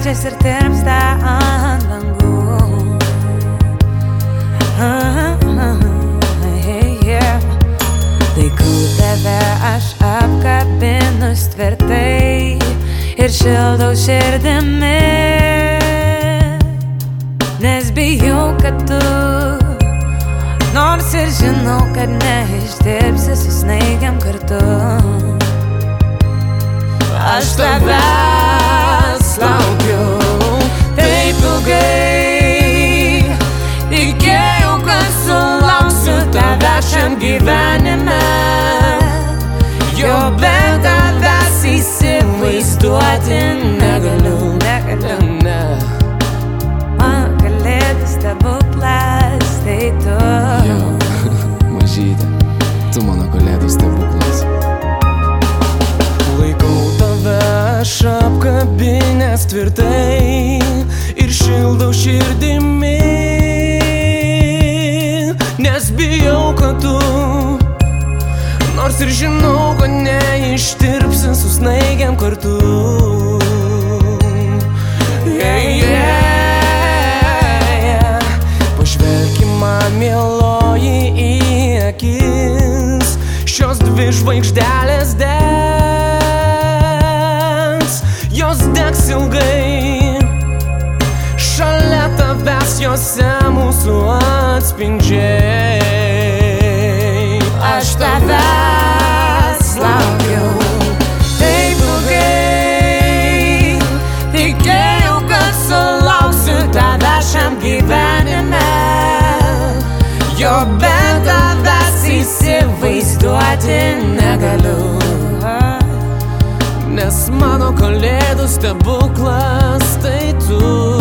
rožės ir tirpsta ant langų. Laikau tave aš apkabinus tvirtai ir šildau širdimi, nes bijau, kad tu, nors ir žinau, kad neišdirbsi su snaigiam kartu. Aš tavęs laukiu taip ilgai, tikėjau, kad sulauksiu tavęs šiam gyvenime, jo be tavęs įsivaizduoti negaliu. Mano kalėdų stebuklas tai tu. Mažytė, tu mano kalėdų stebuklas. Laikau tave aš apkabinęs tvirtai ir šildau širdimi, nes bijau, kad tu, nors ir žinau, kad neištirpsi su snaigiam kartu. Pažvelki man, mieloji, į akis, šios dvi žvaigždelės degs, jos degs ilgai, šalia tavęs jose mūsų atspindžiai. Aš tavęs laukiau taip ilgai, tikėjau, kad sulauksiu tavęs šiam gyvenime, jo be tavęs įsivaizduoti negaliu, nes mano kalėdų stebuklas tai tu.